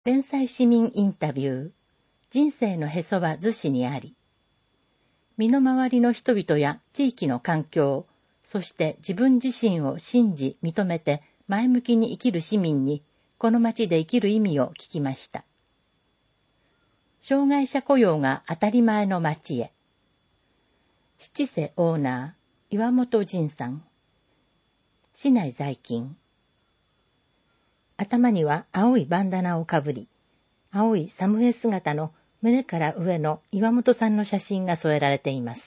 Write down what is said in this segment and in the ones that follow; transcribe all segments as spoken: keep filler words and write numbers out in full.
連載市民インタビュー。人生のへそは逗子にあり。身の回りの人々や地域の環境、そして自分自身を信じ認めて前向きに生きる市民に、この町で生きる意味を聞きました。障害者雇用が当たり前の町へ。七瀬オーナー、岩本仁さん。市内在勤。頭には青いバンダナをかぶり、青いサムエ姿の胸から上の岩本さんの写真が添えられています。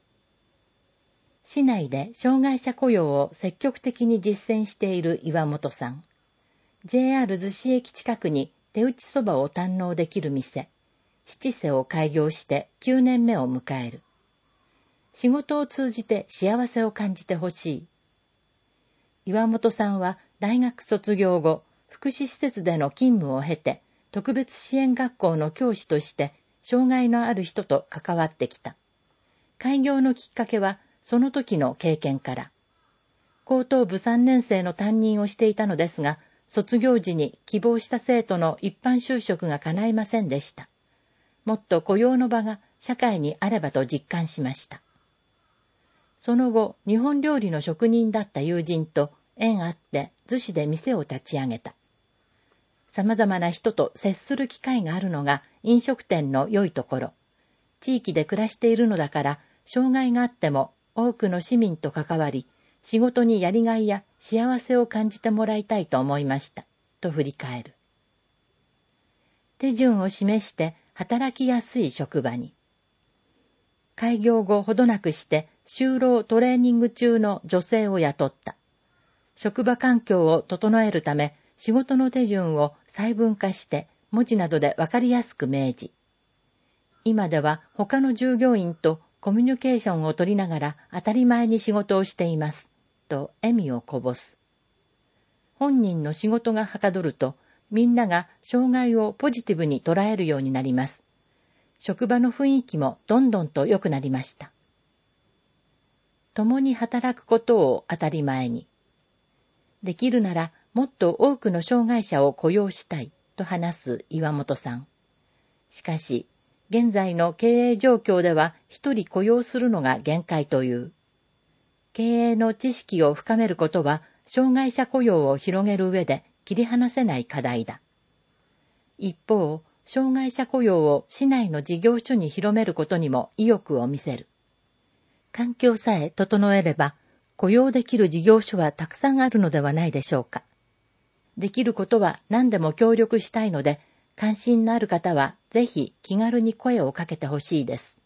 市内で障害者雇用を積極的に実践している岩本さん。ジェイアール 逗子駅近くに手打ちそばを堪能できる店、七瀬を開業してきゅうねんめを迎える。仕事を通じて幸せを感じてほしい。岩本さんは大学卒業後、福祉施設での勤務を経て、特別支援学校の教師として、障害のある人と関わってきた。開業のきっかけは、その時の経験から。高等部さんねん生の担任をしていたのですが、卒業時に希望した生徒の一般就職が叶いませんでした。もっと雇用の場が社会にあればと実感しました。その後、日本料理の職人だった友人と縁あって逗子で店を立ち上げた。様々な人と接する機会があるのが飲食店の良いところ。地域で暮らしているのだから、障害があっても多くの市民と関わり、仕事にやりがいや幸せを感じてもらいたいと思いました。と振り返る。手順を示して働きやすい職場に。開業後ほどなくして就労トレーニング中の女性を雇った。職場環境を整えるため、仕事の手順を細分化して文字などでわかりやすく明示。今では他の従業員とコミュニケーションを取りながら当たり前に仕事をしています。と笑みをこぼす。本人の仕事がはかどると、みんなが障害をポジティブに捉えるようになります。職場の雰囲気もどんどんと良くなりました。共に働くことを当たり前に。できるならもっと多くの障害者を雇用したいと話す岩本さん。しかし、現在の経営状況では一人雇用するのが限界という。経営の知識を深めることは障害者雇用を広げる上で切り離せない課題だ。一方、障害者雇用を市内の事業所に広めることにも意欲を見せる。環境さえ整えれば、雇用できる事業所はたくさんあるのではないでしょうか。できることは何でも協力したいので、関心のある方はぜひ気軽に声をかけてほしいです。